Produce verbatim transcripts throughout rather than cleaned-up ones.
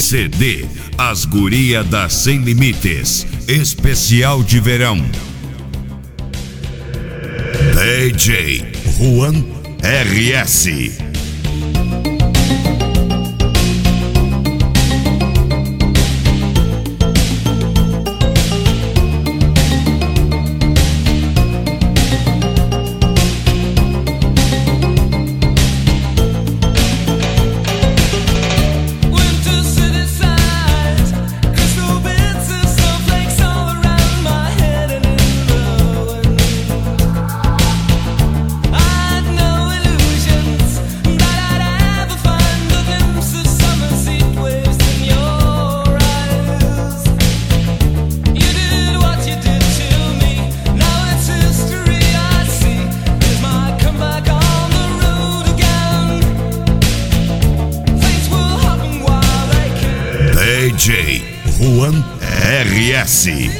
C D As Guria da Sem Limites, especial de verão. D J Juan R S. D J Juan R S.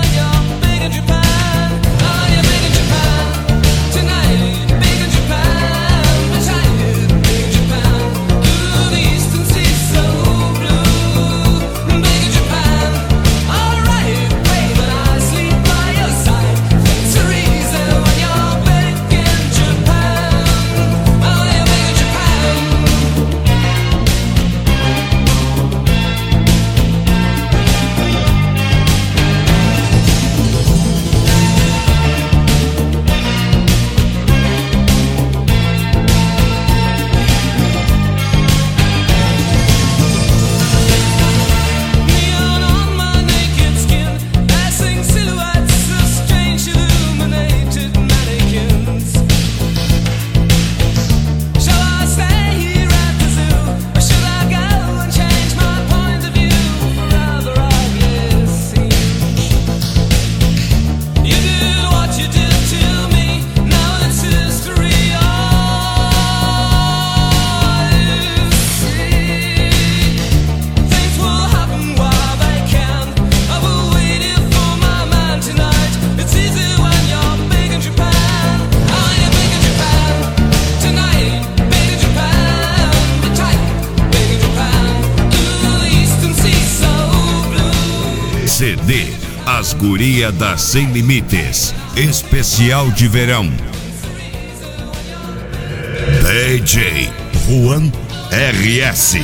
C D As Guria da Sem Limites, especial de verão. D J Juan R S.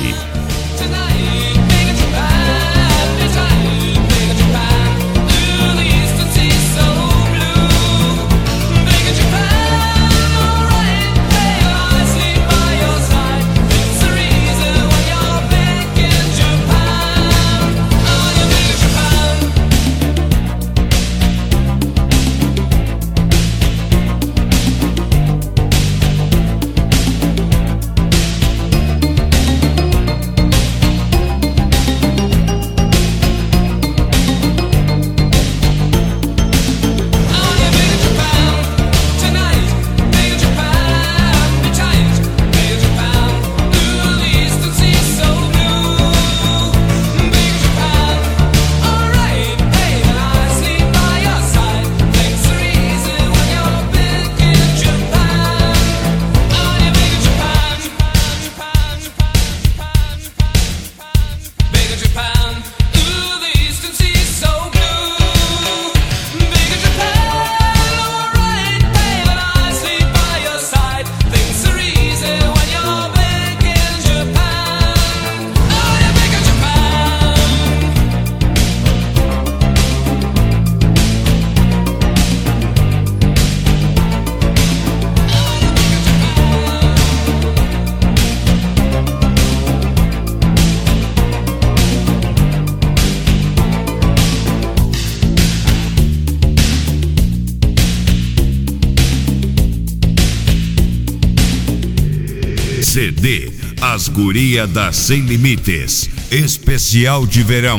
C D As Guria da Sem Limites, especial de verão.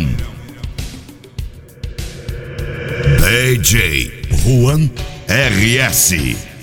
D J Juan R S.